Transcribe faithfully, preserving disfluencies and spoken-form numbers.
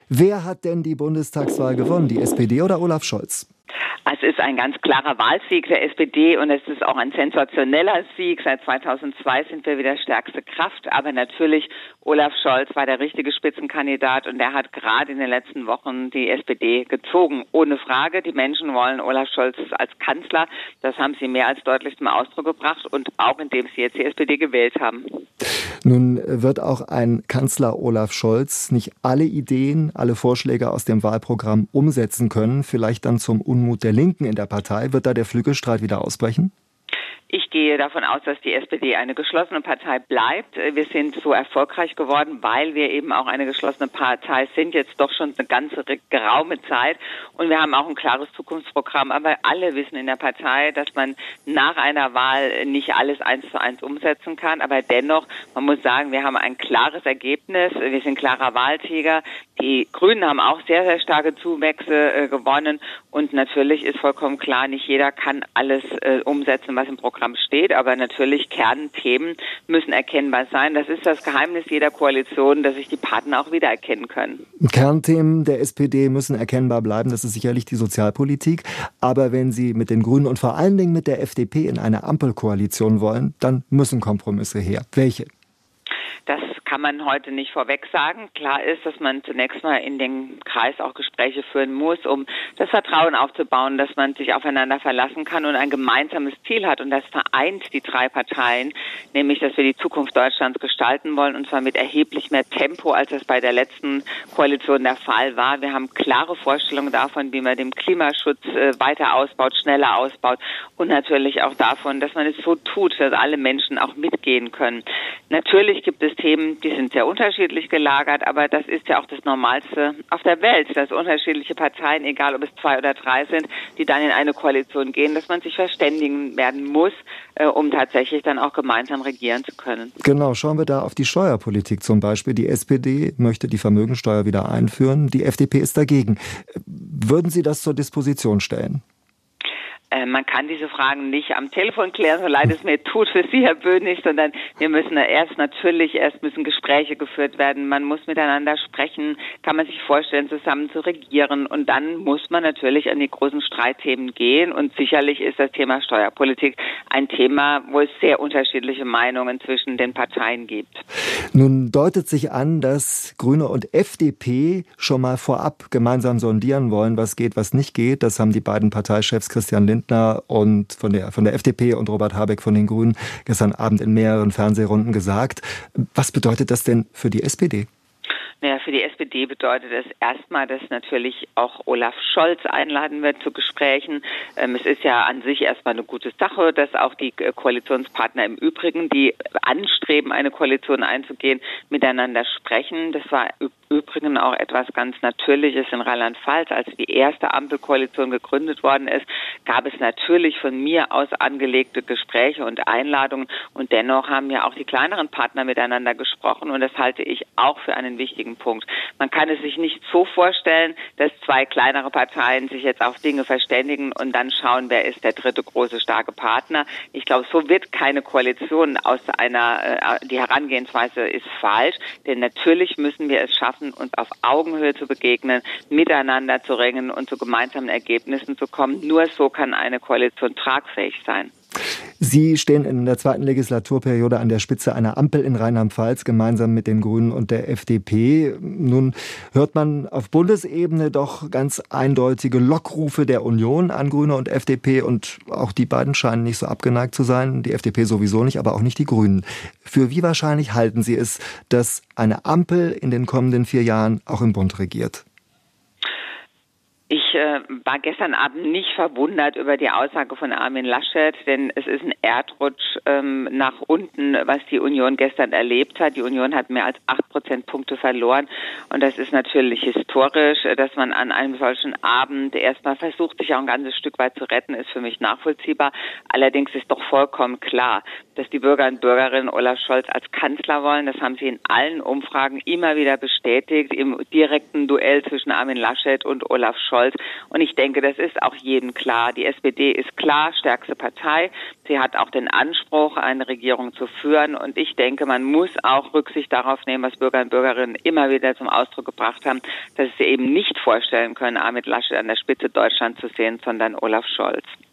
Wer hat denn die Bundestagswahl gewonnen, die S P D oder Olaf Scholz? Es ist ein ganz klarer Wahlsieg der S P D und es ist auch ein sensationeller Sieg. Seit zweitausendzwei sind wir wieder stärkste Kraft. Aber natürlich, Olaf Scholz war der richtige Spitzenkandidat und er hat gerade in den letzten Wochen die S P D gezogen. Ohne Frage, die Menschen wollen Olaf Scholz als Kanzler. Das haben sie mehr als deutlich zum Ausdruck gebracht und auch indem sie jetzt die S P D gewählt haben. Nun wird auch ein Kanzler Olaf Scholz nicht alle Ideen, alle Vorschläge aus dem Wahlprogramm umsetzen können. Vielleicht dann zum Unmut der Linken in der Partei. Wird da der Flügelstreit wieder ausbrechen? Ich gehe davon aus, dass die S P D eine geschlossene Partei bleibt. Wir sind so erfolgreich geworden, weil wir eben auch eine geschlossene Partei sind, jetzt doch schon eine ganze geraume Zeit. Und wir haben auch ein klares Zukunftsprogramm. Aber alle wissen in der Partei, dass man nach einer Wahl nicht alles eins zu eins umsetzen kann. Aber dennoch, man muss sagen, wir haben ein klares Ergebnis. Wir sind klarer Wahlträger. Die Grünen haben auch sehr, sehr starke Zuwächse äh, gewonnen. Und natürlich ist vollkommen klar, nicht jeder kann alles äh, umsetzen, was im Programm steht. Aber natürlich, Kernthemen müssen erkennbar sein. Das ist das Geheimnis jeder Koalition, dass sich die Partner auch wiedererkennen können. Kernthemen der S P D müssen erkennbar bleiben. Das ist sicherlich die Sozialpolitik. Aber wenn Sie mit den Grünen und vor allen Dingen mit der F D P in eine Ampelkoalition wollen, dann müssen Kompromisse her. Welche? Das kann man heute nicht vorweg sagen. Klar ist, dass man zunächst mal in den Kreis auch Gespräche führen muss, um das Vertrauen aufzubauen, dass man sich aufeinander verlassen kann und ein gemeinsames Ziel hat. Und das vereint die drei Parteien, nämlich, dass wir die Zukunft Deutschlands gestalten wollen, und zwar mit erheblich mehr Tempo, als es bei der letzten Koalition der Fall war. Wir haben klare Vorstellungen davon, wie man den Klimaschutz weiter ausbaut, schneller ausbaut und natürlich auch davon, dass man es so tut, dass alle Menschen auch mitgehen können. Natürlich gibt es Themen, die sind sehr unterschiedlich gelagert, aber das ist ja auch das Normalste auf der Welt, dass unterschiedliche Parteien, egal ob es zwei oder drei sind, die dann in eine Koalition gehen, dass man sich verständigen werden muss, äh, um tatsächlich dann auch gemeinsam regieren zu können. Genau, schauen wir da auf die Steuerpolitik zum Beispiel. Die S P D möchte die Vermögensteuer wieder einführen, die F D P ist dagegen. Würden Sie das zur Disposition stellen? Man kann diese Fragen nicht am Telefon klären, so leid es mir tut für Sie, Herr Böhnig, sondern wir müssen erst natürlich, erst müssen Gespräche geführt werden. Man muss miteinander sprechen, kann man sich vorstellen, zusammen zu regieren. Und dann muss man natürlich an die großen Streitthemen gehen. Und sicherlich ist das Thema Steuerpolitik ein Thema, wo es sehr unterschiedliche Meinungen zwischen den Parteien gibt. Nun deutet sich an, dass Grüne und F D P schon mal vorab gemeinsam sondieren wollen, was geht, was nicht geht. Das haben die beiden Parteichefs Christian Lindner und von der, von der F D P und Robert Habeck von den Grünen gestern Abend in mehreren Fernsehrunden gesagt. Was bedeutet das denn für die S P D? Naja, für die S P D bedeutet es erstmal, dass natürlich auch Olaf Scholz einladen wird zu Gesprächen. Ähm, es ist ja an sich erstmal eine gute Sache, dass auch die Koalitionspartner im Übrigen, die anstreben, eine Koalition einzugehen, miteinander sprechen. Das war Übrigens auch etwas ganz Natürliches in Rheinland-Pfalz. Als die erste Ampelkoalition gegründet worden ist, gab es natürlich von mir aus angelegte Gespräche und Einladungen. Und dennoch haben ja auch die kleineren Partner miteinander gesprochen. Und das halte ich auch für einen wichtigen Punkt. Man kann es sich nicht so vorstellen, dass zwei kleinere Parteien sich jetzt auf Dinge verständigen und dann schauen, wer ist der dritte große, starke Partner. Ich glaube, so wird keine Koalition aus einer, die Herangehensweise ist falsch. Denn natürlich müssen wir es schaffen, uns auf Augenhöhe zu begegnen, miteinander zu ringen und zu gemeinsamen Ergebnissen zu kommen. Nur so kann eine Koalition tragfähig sein. Sie stehen in der zweiten Legislaturperiode an der Spitze einer Ampel in Rheinland-Pfalz, gemeinsam mit den Grünen und der F D P. Nun hört man auf Bundesebene doch ganz eindeutige Lockrufe der Union an Grüne und F D P. Und auch die beiden scheinen nicht so abgeneigt zu sein. Die F D P sowieso nicht, aber auch nicht die Grünen. Für wie wahrscheinlich halten Sie es, dass eine Ampel in den kommenden vier Jahren auch im Bund regiert? Ich äh, war gestern Abend nicht verwundert über die Aussage von Armin Laschet, denn es ist ein Erdrutsch ähm, nach unten, was die Union gestern erlebt hat. Die Union hat mehr als acht Prozentpunkte verloren und das ist natürlich historisch, dass man an einem solchen Abend erstmal versucht, sich auch ein ganzes Stück weit zu retten, ist für mich nachvollziehbar. Allerdings ist doch vollkommen klar, dass die Bürger und Bürgerinnen Olaf Scholz als Kanzler wollen. Das haben sie in allen Umfragen immer wieder bestätigt, im direkten Duell zwischen Armin Laschet und Olaf Scholz. Und ich denke, das ist auch jedem klar. Die S P D ist klar stärkste Partei. Sie hat auch den Anspruch, eine Regierung zu führen. Und ich denke, man muss auch Rücksicht darauf nehmen, was Bürger und Bürgerinnen immer wieder zum Ausdruck gebracht haben, dass sie eben nicht vorstellen können, Armin Laschet an der Spitze Deutschlands zu sehen, sondern Olaf Scholz.